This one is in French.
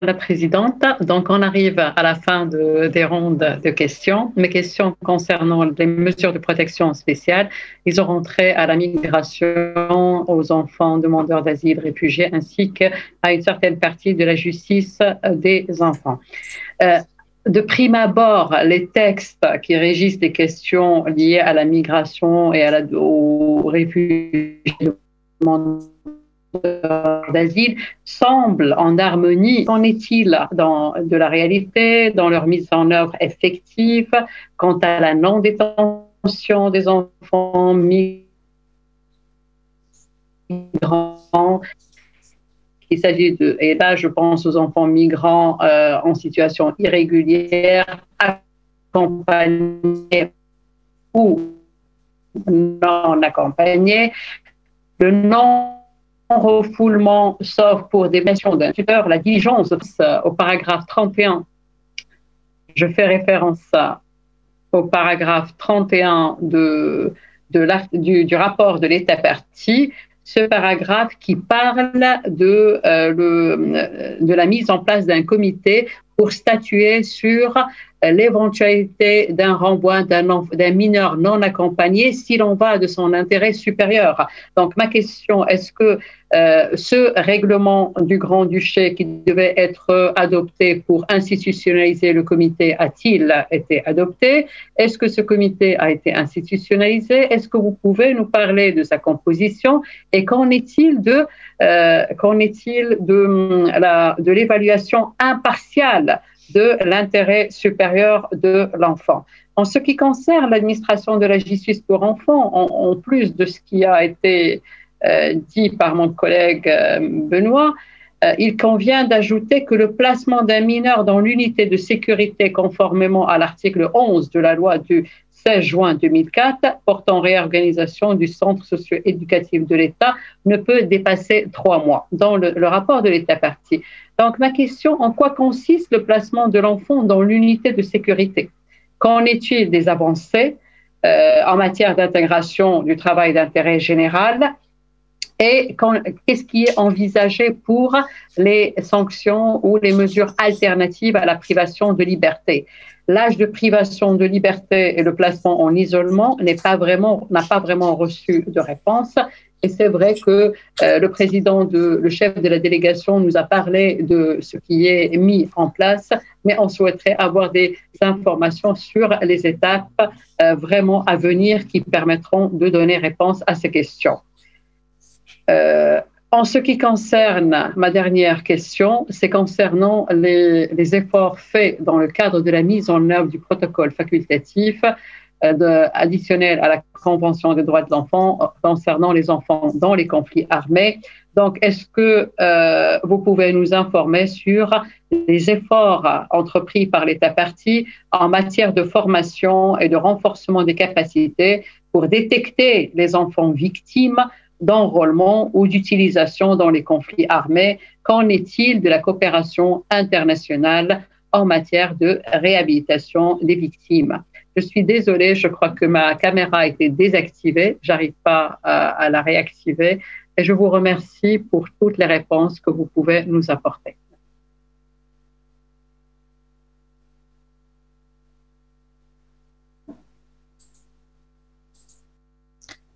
la présidente. Donc, on arrive à la fin des rondes de questions. Mes questions concernant les mesures de protection spéciale, ils auront trait à la migration, aux enfants demandeurs d'asile, réfugiés, ainsi qu'à une certaine partie de la justice des enfants. Euh, de prime abord, les textes qui régissent les questions liées à la migration et aux réfugiés d'asile semblent en harmonie. Qu'en est-il de la réalité, dans leur mise en œuvre effective, quant à la non-détention des enfants migrants? Il s'agit et là je pense aux enfants migrants en situation irrégulière, accompagnés ou non accompagnés, le non-refoulement, sauf pour des missions d'un tuteur, la diligence au paragraphe 31. Je fais référence au paragraphe 31 du rapport de l'État partie, ce paragraphe qui parle de la mise en place d'un comité pour statuer sur l'éventualité d'un renvoi d'un mineur non accompagné s'il en va de son intérêt supérieur. Donc ma question, est-ce que ce règlement du Grand-Duché qui devait être adopté pour institutionnaliser le comité a-t-il été adopté? Est-ce que ce comité a été institutionnalisé? Est-ce que vous pouvez nous parler de sa composition? Et qu'en est-il de l'évaluation impartiale de l'intérêt supérieur de l'enfant? En ce qui concerne l'administration de la justice pour enfants, en plus de ce qui a été dit par mon collègue Benoît, il convient d'ajouter que le placement d'un mineur dans l'unité de sécurité conformément à l'article 11 de la loi du 16 juin 2004 portant réorganisation du centre socio-éducatif de l'État ne peut dépasser 3 mois dans le rapport de l'État partie. Donc ma question, en quoi consiste le placement de l'enfant dans l'unité de sécurité? Qu'en est-il des avancées en matière d'intégration du travail d'intérêt général? Et qu'est-ce qui est envisagé pour les sanctions ou les mesures alternatives à la privation de liberté? L'âge de privation de liberté et le placement en isolement n'a pas vraiment reçu de réponse. Et c'est vrai que le chef de la délégation nous a parlé de ce qui est mis en place, mais on souhaiterait avoir des informations sur les étapes vraiment à venir qui permettront de donner réponse à ces questions. En ce qui concerne ma dernière question, c'est concernant les efforts faits dans le cadre de la mise en œuvre du protocole facultatif additionnel à la Convention des droits de l'enfant concernant les enfants dans les conflits armés. Donc, est-ce que vous pouvez nous informer sur les efforts entrepris par l'État partie en matière de formation et de renforcement des capacités pour détecter les enfants victimes d'enrôlement ou d'utilisation dans les conflits armés? Qu'en est-il de la coopération internationale en matière de réhabilitation des victimes? Je suis désolée, je crois que ma caméra a été désactivée, j'arrive pas à la réactiver et je vous remercie pour toutes les réponses que vous pouvez nous apporter.